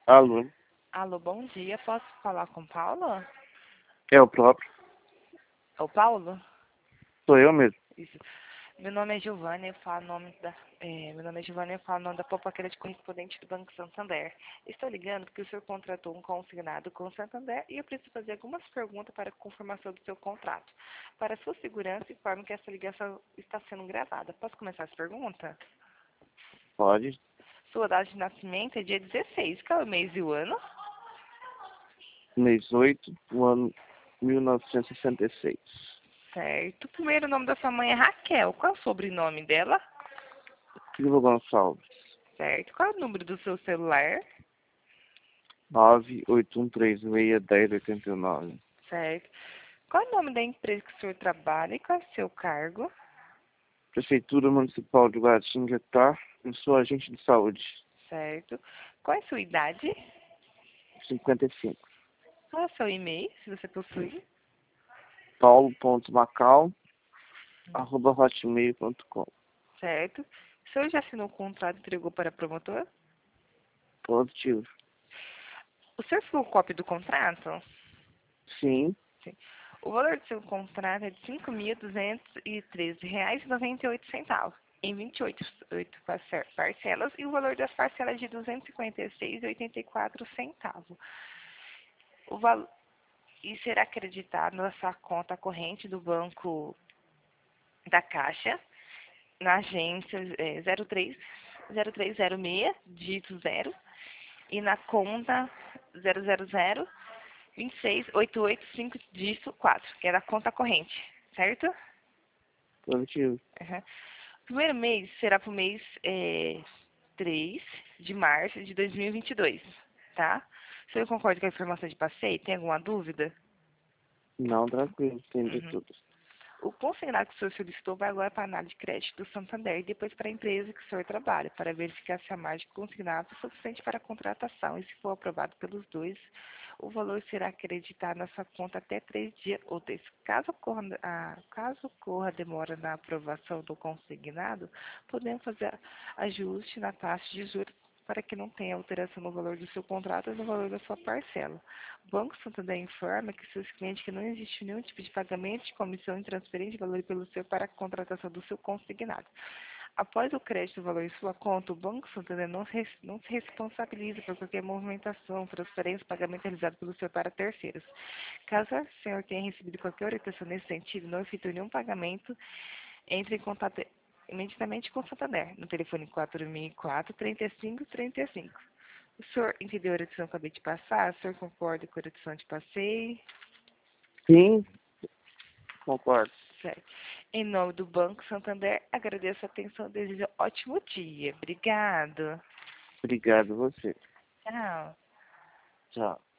Alô, Alô, bom dia. Posso falar com Paulo? é o próprio. É o Paulo? Sou eu mesmo. Isso. Meu nome é Giovanni, eu falo o nome da. Meu nome é Giovanni, eu falo o nome da Popaqueira de correspondente do Banco Santander. Estou ligando porque o senhor contratou um consignado com o Santander e eu preciso fazer algumas perguntas para a confirmação do seu contrato. Para sua segurança, informe que essa ligação está sendo gravada. Posso começar as perguntas? Pode. Sua data de nascimento é dia 16. Qual é o mês e o ano? Mês 8, o ano 1966. Certo. O primeiro nome da sua mãe é Raquel. Qual é o sobrenome dela? Silva Gonçalves. Certo. Qual é o número do seu celular? 981361089. Certo. Qual é o nome da empresa que o senhor trabalha e qual é o seu cargo? Prefeitura Municipal de Guaratinguetá. Eu sou agente de saúde. Certo. Qual é a sua idade? 55. Qual é o seu e-mail, se você possui? paulo.macau@hotmail.com. Certo. O senhor já assinou o contrato e entregou para promotor? Positivo. O senhor ficou cópia do contrato? Sim. Sim. O valor do seu contrato é de R$ 5.213,98 em 28 parcelas e o valor das parcelas é de R$ 256,84. O valor e será acreditado na sua conta corrente do Banco da Caixa, na agência 0306, dígito 0, e na conta 000-26885, dígito 4, que é da conta corrente, certo? Positivo. Uhum. O primeiro mês será para o mês 3 de março de 2022, tá? O senhor concorda com a informação de passeio? Tem alguma dúvida? Não, tranquilo. Entendi Uhum. tudo. O consignado que o senhor solicitou vai agora para a análise de crédito do Santander e depois para a empresa que o senhor trabalha, para verificar se a margem consignada é suficiente para a contratação. E se for aprovado pelos dois, o valor será acreditado na sua conta até 3 dias úteis. Caso ocorra demora na aprovação do consignado, podemos fazer ajuste na taxa de juros para que não tenha alteração no valor do seu contrato ou no valor da sua parcela. O Banco Santander informa que seus clientes que não existe nenhum tipo de pagamento de comissão em transferência de valor pelo seu para a contratação do seu consignado. Após o crédito do valor em sua conta, o Banco Santander não se responsabiliza por qualquer movimentação, transferência, pagamento realizado pelo senhor para terceiros. Caso o senhor tenha recebido qualquer orientação nesse sentido, não efetue nenhum pagamento, entre em contato imediatamente com o Santander, no telefone 4004-3535. O senhor entendeu a orientação que eu acabei de passar? O senhor concorda com a orientação de passeio? Sim, concordo. Certo. Em nome do Banco Santander, agradeço a atenção e desejo um ótimo dia. Obrigado. Obrigado a você. Tchau. Tchau.